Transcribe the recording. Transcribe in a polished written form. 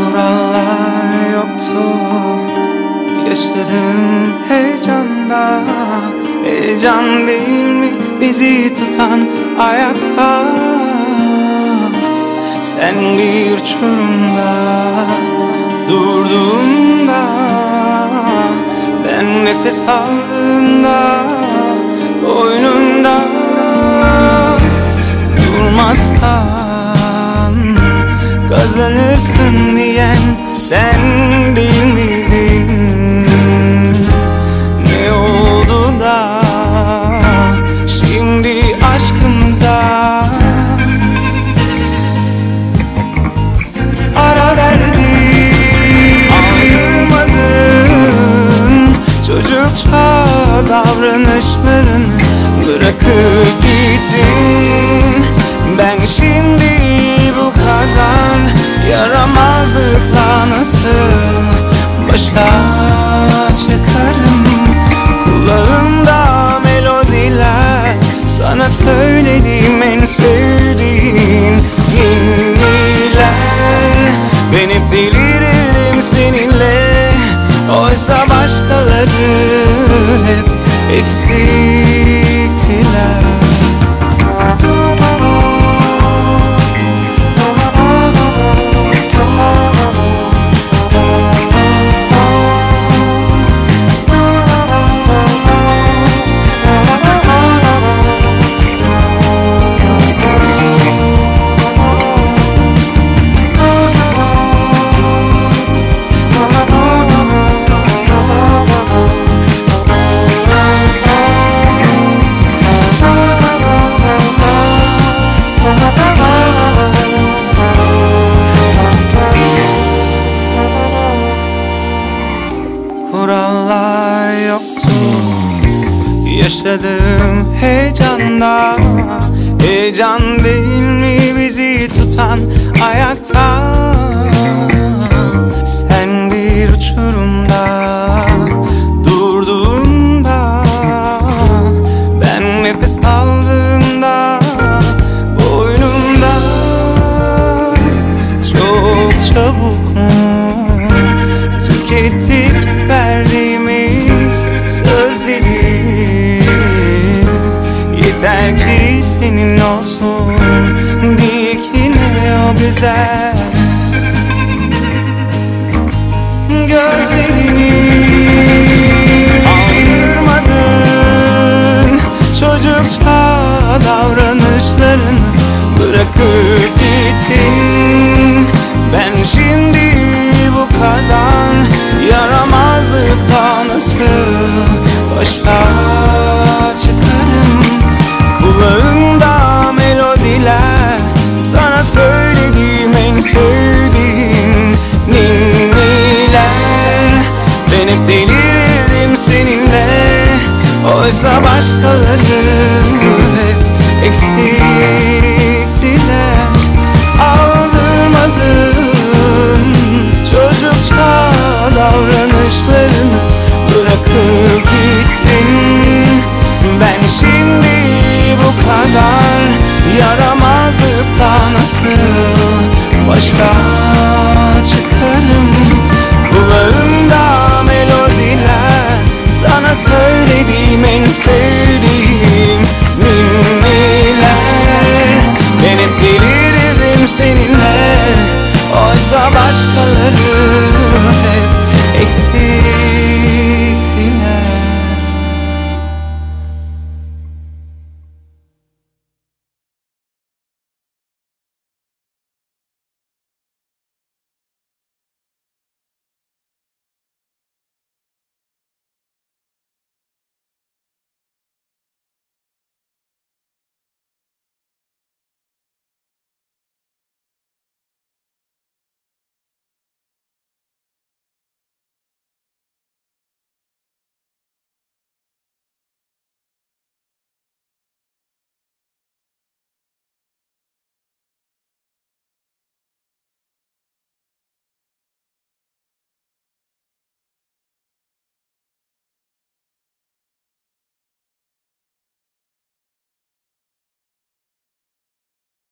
Kurallar yoktu, yaşadım heyecanda. Heyecan değil mi bizi tutan ayakta? Sen bir uçurumda durduğunda, ben nefes aldığımda boynunda. Durmazsan kazanırsın diyen sen değil miydin? Ne oldu da şimdi aşkımıza ara verdin? Aldırmadın çocukça davranışlarını, bırakıp gittin. Ben şimdi bu kadar yaramazlıkla nasıl başa çıkarım? Kulağımda melodiler, sana söylediğim en sevdiğin ninniler. Ben hep delirirdim seninle, oysa başkaları hep eksiktiler. Kurallar yoktu, yaşadım heyecanda. Heyecan değil mi bizi tutan ayakta? Sen bir uçurumda durduğunda, ben nefes aldığımda boynumda. Çok çabuk mu tükettik verdiğimiz sözleri? Yeter ki senin olsun diye ki ne o güzel gözlerini. Aldırmadın çocukça davranışlarını, bırakıp gittin. Ben şimdi bu kadar yaramazlıkla nasıl başa çıkarım? Kulağımda melodiler, sana söylediğim en sevdiğim ninniler. Ben hep delirirdim seninle, oysa başkaları hep eksiktiler. Aldırmadın çocukça davranışlarını, bırakıp gittin. Ben şimdi bu kadar yaramazlıkla nasıl başa çıkarım? Kulağımda melodiler, sana söylediğim en sevdiğim ninniler. Ben hep delirirdim seninle, oysa başkaları hep eksik.